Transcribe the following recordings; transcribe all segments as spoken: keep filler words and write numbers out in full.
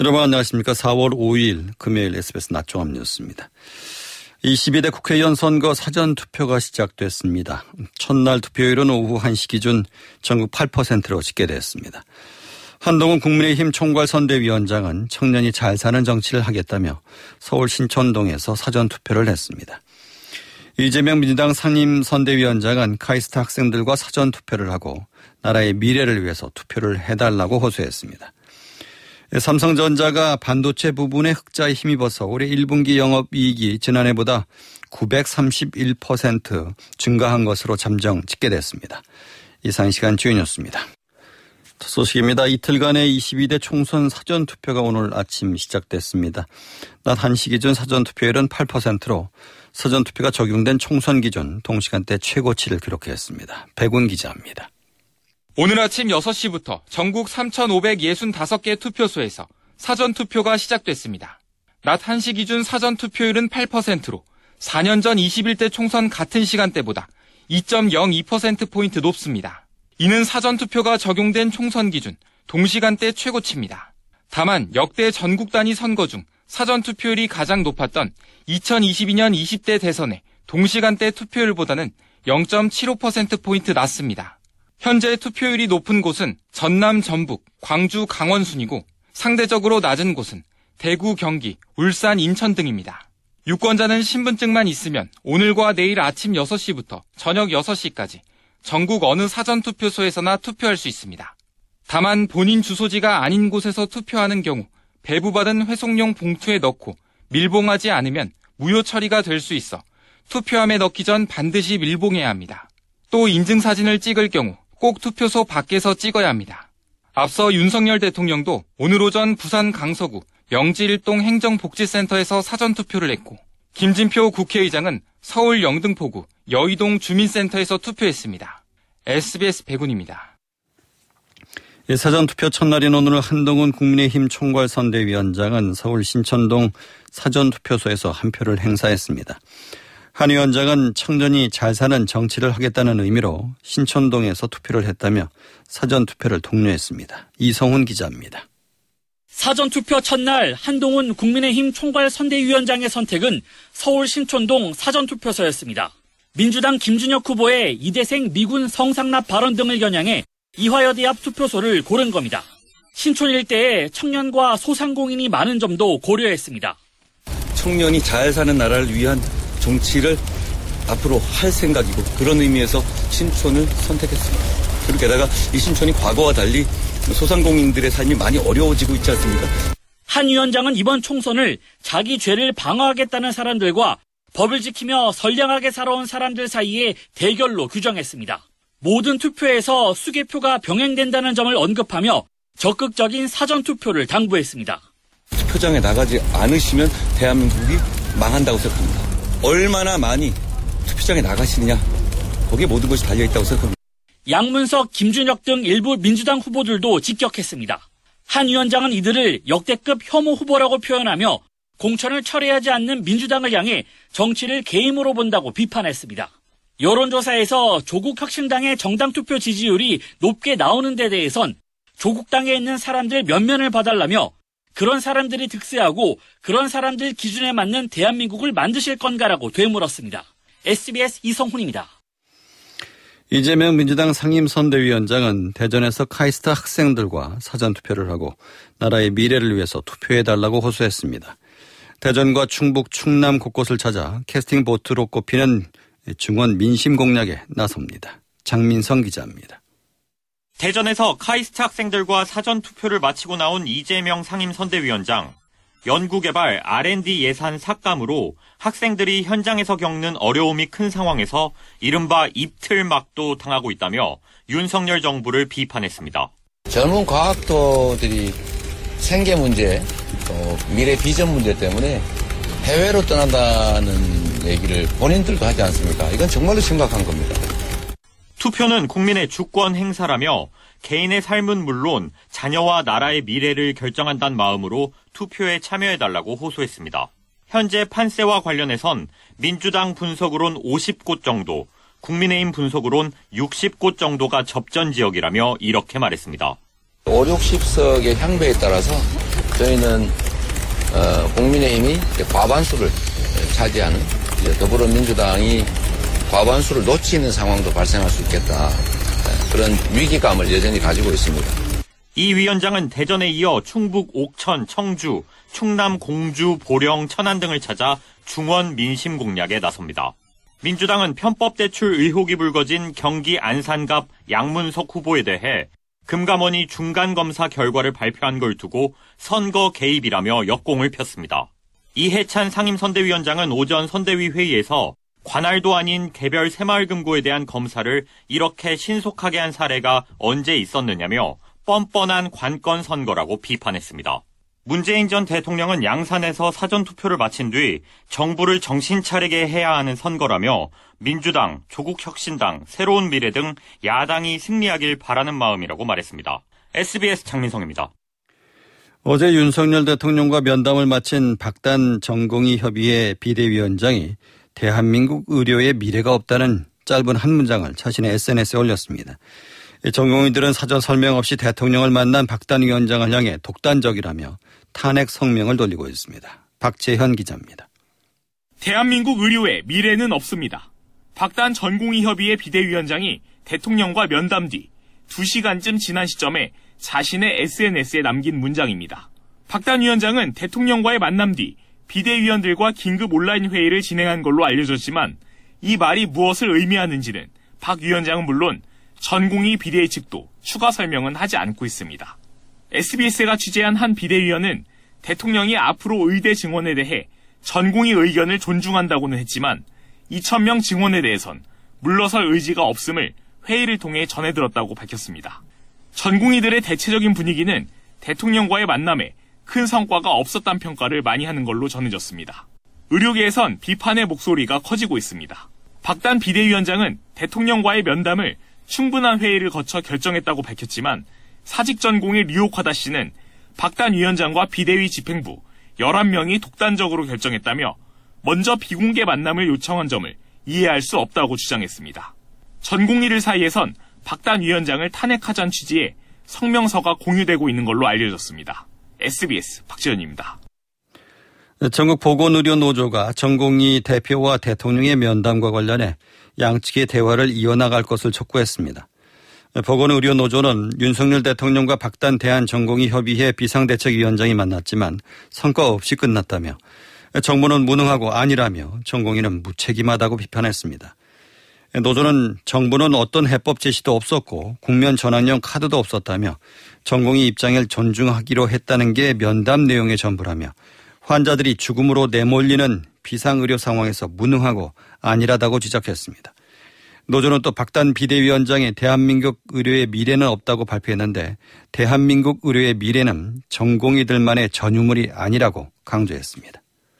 여러분 안녕하십니까. 사월 오일 금요일 에스비에스 낮종합 뉴스입니다. 이십이 대 국회의원 선거 사전투표가 시작됐습니다. 첫날 투표율은 오후 한 시 기준 전국 팔 퍼센트로 집계됐습니다. 한동훈 국민의힘 총괄선대위원장은 청년이 잘 사는 정치를 하겠다며 서울 신촌동에서 사전투표를 했습니다. 이재명 민주당 상임선대위원장은 카이스트 학생들과 사전투표를 하고 나라의 미래를 위해서 투표를 해달라고 호소했습니다. 삼성전자가 반도체 부분에 흑자에 힘입어서 올해 일 분기 영업이익이 지난해보다 구백삼십일 퍼센트 증가한 것으로 잠정 집계됐습니다. 이상 이 시간 주요 뉴스입니다. 첫 소식입니다. 이틀간의 이십이 대 총선 사전투표가 오늘 아침 시작됐습니다. 낮 한 시 기준 사전투표율은 팔 퍼센트로 사전투표가 적용된 총선 기준 동시간대 최고치를 기록했습니다. 백운 기자입니다. 오늘 아침 여섯 시부터 전국 삼천오백육십오 개 투표소에서 사전투표가 시작됐습니다. 낮 한 시 기준 사전투표율은 팔 퍼센트로 사 년 전 이십일 대 총선 같은 시간대보다 이 점 영이 퍼센트포인트 높습니다. 이는 사전투표가 적용된 총선 기준 동시간대 최고치입니다. 다만 역대 전국 단위 선거 중 사전투표율이 가장 높았던 이천이십이 년 이십 대 대선의 동시간대 투표율보다는 영 점 칠오 퍼센트포인트 낮습니다. 현재 투표율이 높은 곳은 전남, 전북, 광주, 강원 순이고 상대적으로 낮은 곳은 대구, 경기, 울산, 인천 등입니다. 유권자는 신분증만 있으면 오늘과 내일 아침 여섯 시부터 저녁 여섯 시까지 전국 어느 사전투표소에서나 투표할 수 있습니다. 다만 본인 주소지가 아닌 곳에서 투표하는 경우 배부받은 회송용 봉투에 넣고 밀봉하지 않으면 무효 처리가 될 수 있어 투표함에 넣기 전 반드시 밀봉해야 합니다. 또 인증사진을 찍을 경우 꼭 투표소 밖에서 찍어야 합니다. 앞서 윤석열 대통령도 오늘 오전 부산 강서구 명지일동 행정복지센터에서 사전투표를 했고 김진표 국회의장은 서울 영등포구 여의동 주민센터에서 투표했습니다. 에스비에스 백운입니다. 사전투표 첫날인 오늘 한동훈 국민의힘 총괄선대위원장은 서울 신촌동 사전투표소에서 한 표를 행사했습니다. 한 위원장은 청년이 잘 사는 정치를 하겠다는 의미로 신촌동에서 투표를 했다며 사전투표를 독려했습니다. 이성훈 기자입니다. 사전투표 첫날 한동훈 국민의힘 총괄선대위원장의 선택은 서울 신촌동 사전투표소였습니다. 민주당 김준혁 후보의 이대생 미군 성상납 발언 등을 겨냥해 이화여대 앞 투표소를 고른 겁니다. 신촌 일대에 청년과 소상공인이 많은 점도 고려했습니다. 청년이 잘 사는 나라를 위한 정치를 앞으로 할 생각이고 그런 의미에서 신촌을 선택했습니다. 그리고 게다가 이 신촌이 과거와 달리 소상공인들의 삶이 많이 어려워지고 있지 않습니까? 한 위원장은 이번 총선을 자기 죄를 방어하겠다는 사람들과 법을 지키며 선량하게 살아온 사람들 사이의 대결로 규정했습니다. 모든 투표에서 수개표가 병행된다는 점을 언급하며 적극적인 사전투표를 당부했습니다. 투표장에 나가지 않으시면 대한민국이 망한다고 생각합니다. 얼마나 많이 투표장에 나가시느냐 거기에 모든 것이 달려있다고 생각합니다. 양문석, 김준혁 등 일부 민주당 후보들도 직격했습니다. 한 위원장은 이들을 역대급 혐오 후보라고 표현하며 공천을 철회하지 않는 민주당을 향해 정치를 게임으로 본다고 비판했습니다. 여론조사에서 조국혁신당의 정당투표 지지율이 높게 나오는 데 대해선 조국당에 있는 사람들 면면을 봐달라며 그런 사람들이 득세하고 그런 사람들 기준에 맞는 대한민국을 만드실 건가라고 되물었습니다. 에스비에스 이성훈입니다. 이재명 민주당 상임선대위원장은 대전에서 카이스트 학생들과 사전투표를 하고 나라의 미래를 위해서 투표해달라고 호소했습니다. 대전과 충북, 충남 곳곳을 찾아 캐스팅 보트로 꼽히는 중원 민심 공략에 나섭니다. 장민성 기자입니다. 대전에서 카이스트 학생들과 사전투표를 마치고 나온 이재명 상임선대위원장. 연구개발 알 앤 디 예산 삭감으로 학생들이 현장에서 겪는 어려움이 큰 상황에서 이른바 입틀막도 당하고 있다며 윤석열 정부를 비판했습니다. 젊은 과학도들이 생계 문제, 또 미래 비전 문제 때문에 해외로 떠난다는 얘기를 본인들도 하지 않습니까? 이건 정말로 심각한 겁니다. 투표는 국민의 주권 행사라며 개인의 삶은 물론 자녀와 나라의 미래를 결정한다는 마음으로 투표에 참여해달라고 호소했습니다. 현재 판세와 관련해선 민주당 분석으론 오십 곳 정도, 국민의힘 분석으론 육십 곳 정도가 접전 지역이라며 이렇게 말했습니다. 오륙십 석의 향배에 따라서 저희는 어, 국민의힘이 과반수를 차지하는 더불어민주당이 과반수를 놓치는 상황도 발생할 수 있겠다. 그런 위기감을 여전히 가지고 있습니다. 이 위원장은 대전에 이어 충북 옥천, 청주, 충남 공주, 보령, 천안 등을 찾아 중원 민심 공략에 나섭니다. 민주당은 편법 대출 의혹이 불거진 경기 안산갑 양문석 후보에 대해 금감원이 중간검사 결과를 발표한 걸 두고 선거 개입이라며 역공을 폈습니다. 이해찬 상임선대위원장은 오전 선대위 회의에서 관할도 아닌 개별 새마을금고에 대한 검사를 이렇게 신속하게 한 사례가 언제 있었느냐며 뻔뻔한 관건 선거라고 비판했습니다. 문재인 전 대통령은 양산에서 사전투표를 마친 뒤 정부를 정신 차리게 해야 하는 선거라며 민주당, 조국혁신당, 새로운 미래 등 야당이 승리하길 바라는 마음이라고 말했습니다. 에스비에스 장민성입니다. 어제 윤석열 대통령과 면담을 마친 박단 전공의 협의회 비대위원장이 대한민국 의료에 미래가 없다는 짧은 한 문장을 자신의 에스엔에스에 올렸습니다. 전공의들은 사전 설명 없이 대통령을 만난 박단 위원장을 향해 독단적이라며 탄핵 성명을 돌리고 있습니다. 박재현 기자입니다. 대한민국 의료에 미래는 없습니다. 박단 전공의협의회 비대위원장이 대통령과 면담 뒤 두 시간쯤 지난 시점에 자신의 에스엔에스에 남긴 문장입니다. 박단 위원장은 대통령과의 만남 뒤 비대위원들과 긴급 온라인 회의를 진행한 걸로 알려졌지만 이 말이 무엇을 의미하는지는 박 위원장은 물론 전공의 비대위 측도 추가 설명은 하지 않고 있습니다. 에스비에스가 취재한 한 비대위원은 대통령이 앞으로 의대 증원에 대해 전공의 의견을 존중한다고는 했지만 이천 명 증원에 대해선 물러설 의지가 없음을 회의를 통해 전해들었다고 밝혔습니다. 전공의들의 대체적인 분위기는 대통령과의 만남에 큰 성과가 없었다는 평가를 많이 하는 걸로 전해졌습니다. 의료계에선 비판의 목소리가 커지고 있습니다. 박단 비대위원장은 대통령과의 면담을 충분한 회의를 거쳐 결정했다고 밝혔지만 사직 전공의 류옥하다 씨는 박단 위원장과 비대위 집행부 열한 명이 독단적으로 결정했다며 먼저 비공개 만남을 요청한 점을 이해할 수 없다고 주장했습니다. 전공의들 사이에선 박단 위원장을 탄핵하자는 취지의 성명서가 공유되고 있는 걸로 알려졌습니다. 에스비에스 박지현입니다. 전국 보건의료노조가 전공의 대표와 대통령의 면담과 관련해 양측의 대화를 이어나갈 것을 촉구했습니다. 보건의료노조는 윤석열 대통령과 박단 대한전공의협의회 비상대책위원장이 만났지만 성과 없이 끝났다며 정부는 무능하고 아니라며 전공의는 무책임하다고 비판했습니다. 노조는 정부는 어떤 해법 제시도 없었고 국면 전환용 카드도 없었다며 전공의 입장을 존중하기로 했다는 게 면담 내용의 전부라며 환자들이 죽음으로 내몰리는 비상의료 상황에서 무능하고 안일하다고 지적했습니다. 노조는 또 박단 비대위원장의 대한민국 의료의 미래는 없다고 발표했는데 대한민국 의료의 미래는 전공의들만의 전유물이 아니라고 강조했습니다.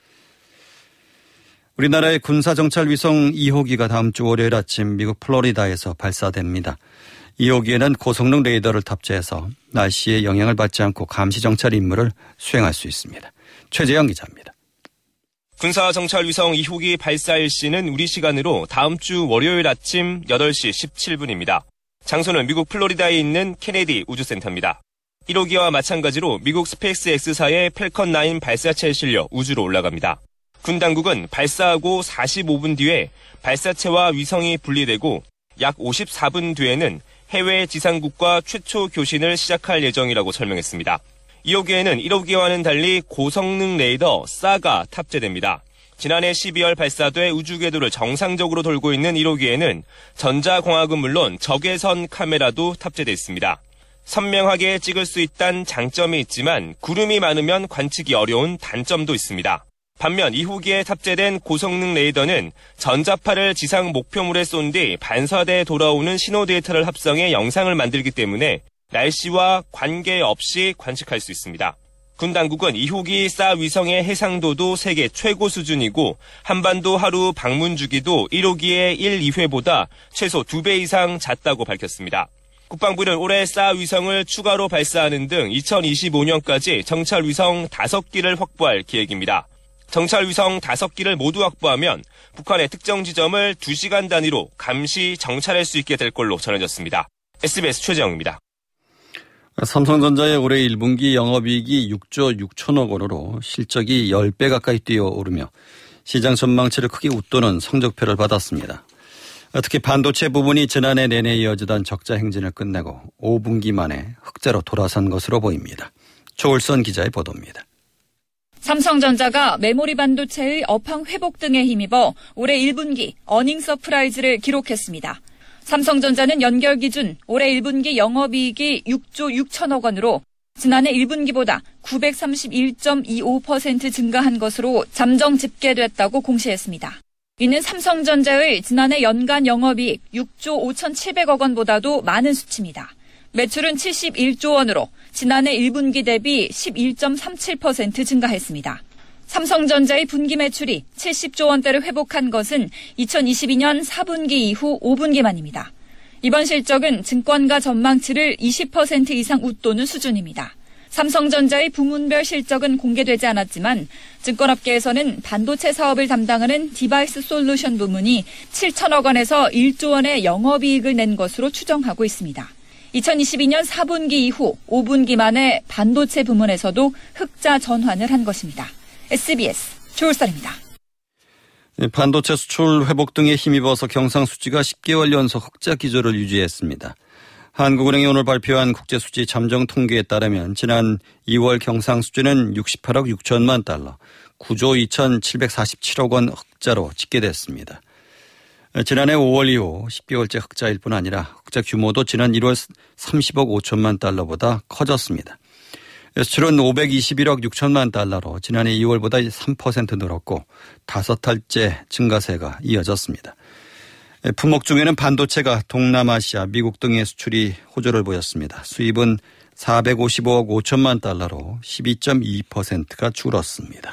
우리나라의 군사정찰 위성 이 호기가 다음 주 월요일 아침 미국 플로리다에서 발사됩니다. 이 호기에는 고성능 레이더를 탑재해서 날씨에 영향을 받지 않고 감시정찰 임무를 수행할 수 있습니다. 최재영 기자입니다. 군사정찰 위성 이 호기 발사 일시는 우리 시간으로 다음 주 월요일 아침 여덟 시 십칠 분입니다. 장소는 미국 플로리다에 있는 케네디 우주센터입니다. 일 호기와 마찬가지로 미국 스페이스 X사의 펠컨 나인 발사체에 실려 우주로 올라갑니다. 군 당국은 발사하고 사십오 분 뒤에 발사체와 위성이 분리되고 약 오십사 분 뒤에는 해외 지상국과 최초 교신을 시작할 예정이라고 설명했습니다. 이 호기에는 일 호기와는 달리 고성능 레이더 사가 탑재됩니다. 지난해 십이월 발사돼 우주궤도를 정상적으로 돌고 있는 일 호기에는 전자광학은 물론 적외선 카메라도 탑재되어 있습니다. 선명하게 찍을 수 있다는 장점이 있지만 구름이 많으면 관측이 어려운 단점도 있습니다. 반면 이 호기에 탑재된 고성능 레이더는 전자파를 지상 목표물에 쏜 뒤 반사돼 돌아오는 신호 데이터를 합성해 영상을 만들기 때문에 날씨와 관계없이 관측할 수 있습니다. 군 당국은 이 호기 쏴 위성의 해상도도 세계 최고 수준이고 한반도 하루 방문 주기도 일 호기의 일, 이 회보다 최소 두 배 이상 잦다고 밝혔습니다. 국방부는 올해 쏴 위성을 추가로 발사하는 등 이천이십오 년까지 정찰 위성 다섯 기를 확보할 계획입니다. 정찰 위성 다섯 기를 모두 확보하면 북한의 특정 지점을 두 시간 단위로 감시 정찰할 수 있게 될 걸로 전해졌습니다. 에스비에스 최재영입니다. 삼성전자의 올해 일 분기 영업이익이 육조 육천억 원으로 실적이 십 배 가까이 뛰어오르며 시장 전망치를 크게 웃도는 성적표를 받았습니다. 특히 반도체 부분이 지난해 내내 이어지던 적자 행진을 끝내고 오 분기 만에 흑자로 돌아선 것으로 보입니다. 조울선 기자의 보도입니다. 삼성전자가 메모리 반도체의 업황 회복 등에 힘입어 올해 일 분기 어닝 서프라이즈를 기록했습니다. 삼성전자는 연결 기준 올해 일 분기 영업이익이 육조 육천억 원으로 지난해 일 분기보다 구백삼십일 점 이오 퍼센트 증가한 것으로 잠정 집계됐다고 공시했습니다. 이는 삼성전자의 지난해 연간 영업이익 육조 오천칠백억 원보다도 많은 수치입니다. 매출은 칠십일조 원으로 지난해 일 분기 대비 십일 점 삼칠 퍼센트 증가했습니다. 삼성전자의 분기 매출이 칠십조 원대를 회복한 것은 이천이십이 년 사 분기 이후 오 분기 만입니다. 이번 실적은 증권가 전망치를 이십 퍼센트 이상 웃도는 수준입니다. 삼성전자의 부문별 실적은 공개되지 않았지만 증권업계에서는 반도체 사업을 담당하는 디바이스 솔루션 부문이 칠천억 원에서 일조 원의 영업이익을 낸 것으로 추정하고 있습니다. 이천이십이 년 사 분기 이후 오 분기 만에 반도체 부문에서도 흑자 전환을 한 것입니다. 에스비에스 조울선입니다. 반도체 수출 회복 등에 힘입어서 경상수지가 십 개월 연속 흑자 기조를 유지했습니다. 한국은행이 오늘 발표한 국제수지 잠정 통계에 따르면 지난 이월 경상수지는 육십팔억 육천만 달러, 구조 이천칠백사십칠억 원 흑자로 집계됐습니다. 지난해 오월 이후 십 개월째 흑자일 뿐 아니라 흑자 규모도 지난 일월 삼십억 오천만 달러보다 커졌습니다. 수출은 오백이십일억 육천만 달러로 지난해 이월보다 삼 퍼센트 늘었고 다섯 달째 증가세가 이어졌습니다. 품목 중에는 반도체가 동남아시아, 미국 등의 수출이 호조를 보였습니다. 수입은 사백오십오억 오천만 달러로 십이 점 이 퍼센트가 줄었습니다.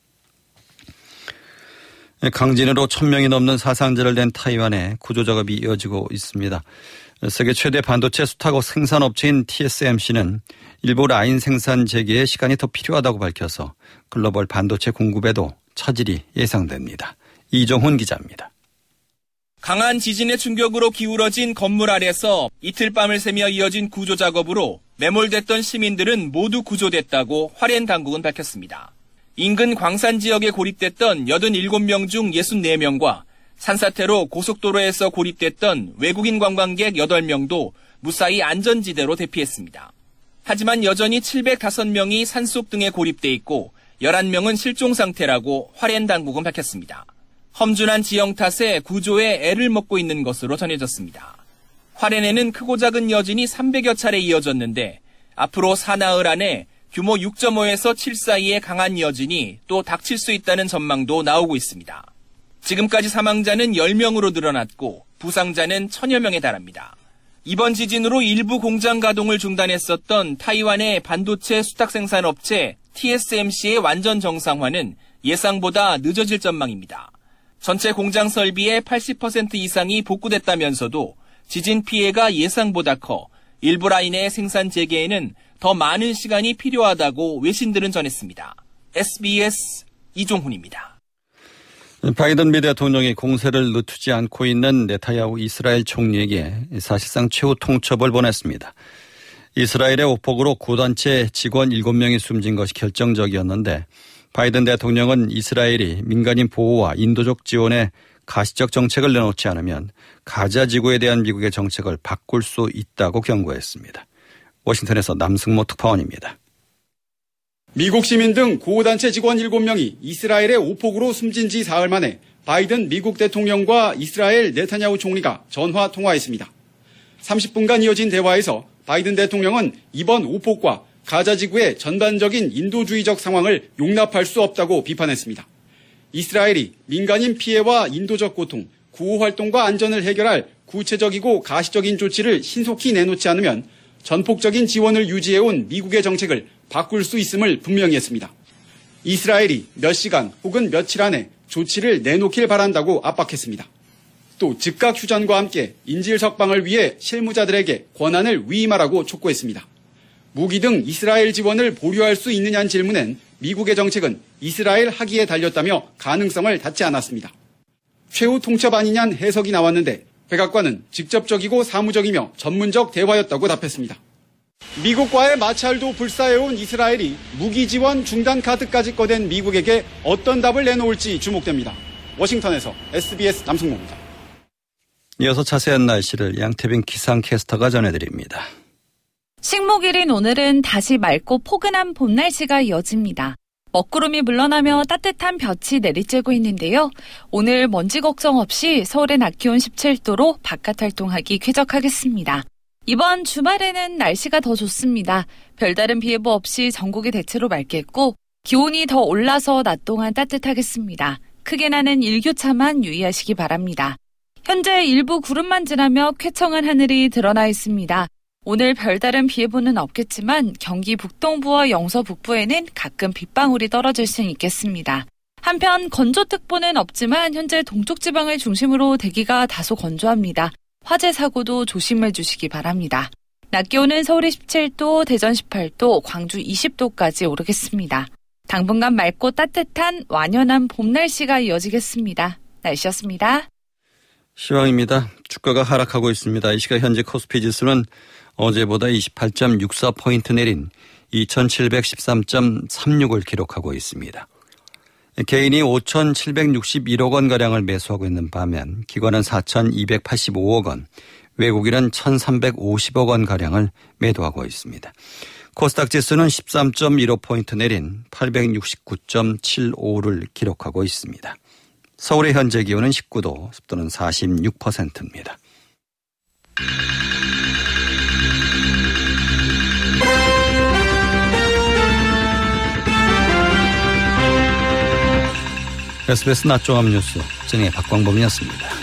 강진으로 천 명이 넘는 사상자를 낸 타이완에 구조작업이 이어지고 있습니다. 세계 최대 반도체 수탁업 생산업체인 티에스엠씨는 일부 라인 생산 재개에 시간이 더 필요하다고 밝혀서 글로벌 반도체 공급에도 차질이 예상됩니다. 이정훈 기자입니다. 강한 지진의 충격으로 기울어진 건물 아래서 이틀 밤을 새며 이어진 구조작업으로 매몰됐던 시민들은 모두 구조됐다고 화롄 당국은 밝혔습니다. 인근 광산 지역에 고립됐던 여든일곱 명 중 예순네 명과 산사태로 고속도로에서 고립됐던 외국인 관광객 여덟 명도 무사히 안전지대로 대피했습니다. 하지만 여전히 칠백오 명이 산속 등에 고립돼 있고 열한 명은 실종 상태라고 화롄 당국은 밝혔습니다. 험준한 지형 탓에 구조에 애를 먹고 있는 것으로 전해졌습니다. 화롄에는 크고 작은 여진이 삼백여 차례 이어졌는데 앞으로 사나흘 안에 규모 육 점 오에서 칠 사이의 강한 여진이 또 닥칠 수 있다는 전망도 나오고 있습니다. 지금까지 사망자는 열 명으로 늘어났고 부상자는 천여 명에 달합니다. 이번 지진으로 일부 공장 가동을 중단했었던 타이완의 반도체 수탁 생산 업체 티에스엠씨의 완전 정상화는 예상보다 늦어질 전망입니다. 전체 공장 설비의 팔십 퍼센트 이상이 복구됐다면서도 지진 피해가 예상보다 커 일부 라인의 생산 재개에는 더 많은 시간이 필요하다고 외신들은 전했습니다. 에스비에스 이종훈입니다. 바이든 미 대통령이 공세를 늦추지 않고 있는 네타냐후 이스라엘 총리에게 사실상 최후 통첩을 보냈습니다. 이스라엘의 오폭으로 구단체 직원 일곱 명이 숨진 것이 결정적이었는데 바이든 대통령은 이스라엘이 민간인 보호와 인도적 지원에 가시적 정책을 내놓지 않으면 가자 지구에 대한 미국의 정책을 바꿀 수 있다고 경고했습니다. 워싱턴에서 남승모 특파원입니다. 미국 시민 등 구호단체 직원 일곱 명이 이스라엘의 오폭으로 숨진 지 사흘 만에 바이든 미국 대통령과 이스라엘 네타냐후 총리가 전화 통화했습니다. 삼십 분간 이어진 대화에서 바이든 대통령은 이번 오폭과 가자 지구의 전반적인 인도주의적 상황을 용납할 수 없다고 비판했습니다. 이스라엘이 민간인 피해와 인도적 고통, 구호 활동과 안전을 해결할 구체적이고 가시적인 조치를 신속히 내놓지 않으면 전폭적인 지원을 유지해온 미국의 정책을 바꿀 수 있음을 분명히 했습니다. 이스라엘이 몇 시간 혹은 며칠 안에 조치를 내놓길 바란다고 압박했습니다. 또 즉각 휴전과 함께 인질 석방을 위해 실무자들에게 권한을 위임하라고 촉구했습니다. 무기 등 이스라엘 지원을 보류할 수 있느냐는 질문엔 미국의 정책은 이스라엘 하기에 달렸다며 가능성을 닫지 않았습니다. 최후 통첩 아니냐는 해석이 나왔는데 백악관은 직접적이고 사무적이며 전문적 대화였다고 답했습니다. 미국과의 마찰도 불사해온 이스라엘이 무기 지원 중단 카드까지 꺼낸 미국에게 어떤 답을 내놓을지 주목됩니다. 워싱턴에서 에스비에스 남승모입니다. 이어서 자세한 날씨를 양태빈 기상캐스터가 전해드립니다. 식목일인 오늘은 다시 맑고 포근한 봄 날씨가 이어집니다. 먹구름이 물러나며 따뜻한 볕이 내리쬐고 있는데요. 오늘 먼지 걱정 없이 서울의 낮 기온 십칠 도로 바깥 활동하기 쾌적하겠습니다. 이번 주말에는 날씨가 더 좋습니다. 별다른 비 예보 없이 전국이 대체로 맑겠고 기온이 더 올라서 낮 동안 따뜻하겠습니다. 크게 나는 일교차만 유의하시기 바랍니다. 현재 일부 구름만 지나며 쾌청한 하늘이 드러나 있습니다. 오늘 별다른 비 예보는 없겠지만 경기 북동부와 영서 북부에는 가끔 빗방울이 떨어질 수 있겠습니다. 한편 건조특보는 없지만 현재 동쪽 지방을 중심으로 대기가 다소 건조합니다. 화재 사고도 조심해 주시기 바랍니다. 낮 기온은 서울이 십칠 도, 대전 십팔 도, 광주 이십 도까지 오르겠습니다. 당분간 맑고 따뜻한 완연한 봄 날씨가 이어지겠습니다. 날씨였습니다. 시황입니다. 주가가 하락하고 있습니다. 이 시각 현재 코스피 지수는 어제보다 이십팔 점 육사 포인트 내린 이천칠백십삼 점 삼육을 기록하고 있습니다. 개인이 오천칠백육십일억 원가량을 매수하고 있는 반면 기관은 사천이백팔십오억 원, 외국인은 천삼백오십억 원가량을 매도하고 있습니다. 코스닥 지수는 십삼 점 일오 포인트 내린 팔백육십구 점 칠오를 기록하고 있습니다. 서울의 현재 기온은 십구 도, 습도는 사십육 퍼센트입니다. 에스비에스 낮종합 뉴스 진행의 박광범이었습니다.